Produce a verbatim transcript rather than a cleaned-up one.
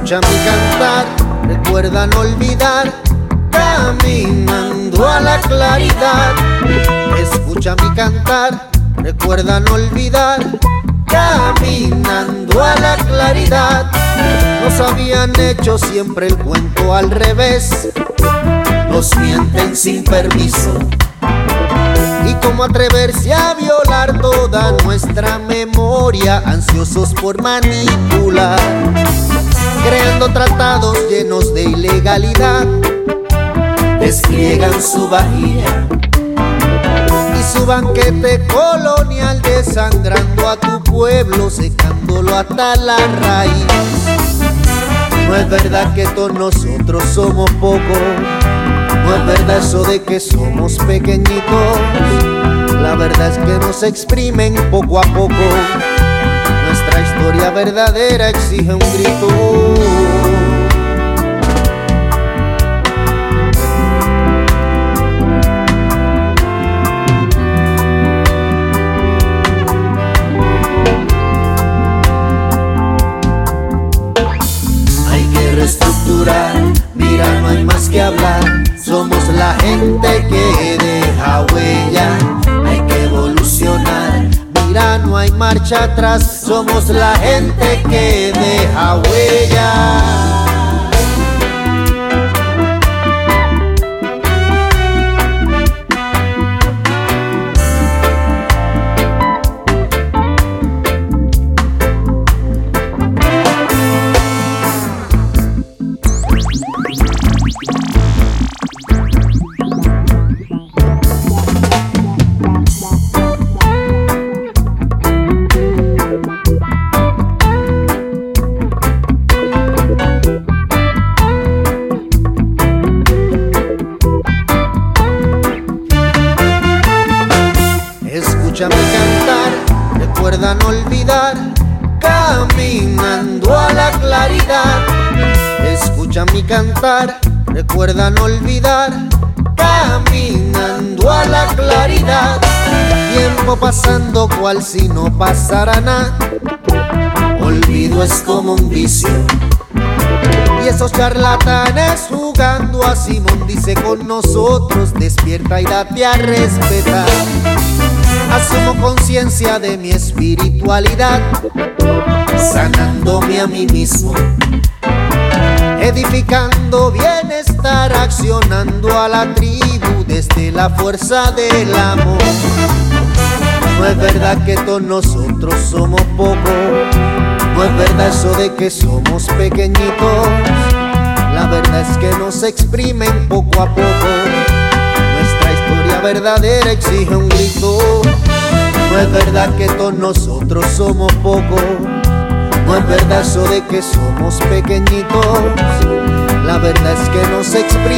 Escucha mi cantar, recuerda no olvidar, caminando a la claridad. Escucha mi cantar, recuerda no olvidar, caminando a la claridad. Nos habían hecho siempre el cuento al revés, nos mienten sin permiso. Y cómo atreverse a violar toda nuestra memoria, ansiosos por manipular, creando tratados llenos de ilegalidad. Despliegan su vajilla y su banquete colonial, desangrando a tu pueblo, secándolo hasta la raíz. No es verdad que todos nosotros somos pocos, no es verdad eso de que somos pequeñitos. La verdad es que nos exprimen poco a poco. Nuestra historia verdadera exige un grito. Hay que reestructurar, mira, no hay más que hablar. Somos la gente que deja huella, hay que evolucionar, mira, no hay marcha atrás. Somos la gente que deja huella. Escucha mi cantar, recuerda no olvidar, caminando a la claridad. Escucha mi cantar, recuerda no olvidar, caminando a la claridad. Tiempo pasando cual si no pasara nada, olvido es como un vicio. Y esos charlatanes jugando a Simón, dice con nosotros, despierta y date a respetar. Asumo conciencia de mi espiritualidad, sanándome a mí mismo, edificando bienestar, accionando a la tribu desde la fuerza del amor. No es verdad que todos nosotros somos pocos, no es verdad eso de que somos pequeñitos. La verdad es que nos exprimen poco a poco. Nuestra historia verdadera exige un grito. No es verdad que todos nosotros somos pocos, no es verdad eso de que somos pequeñitos. La verdad es que nos exprimen